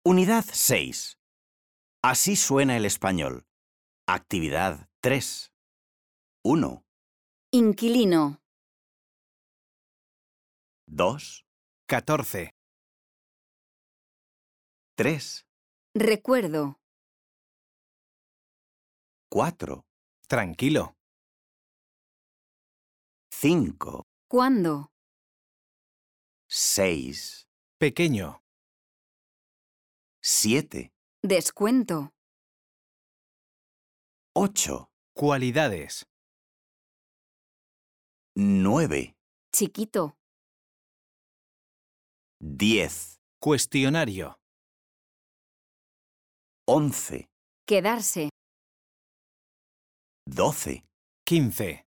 Unidad 6. Así suena el español. Actividad 3. 1, Inquilino. 2, 14. 3, Recuerdo. 4, Tranquilo. 5, ¿Cuándo? 6, Pequeño. 7, Descuento. 8, Cualidades. 9, Chiquito. 10, Cuestionario. 11, Quedarse. 12, 15.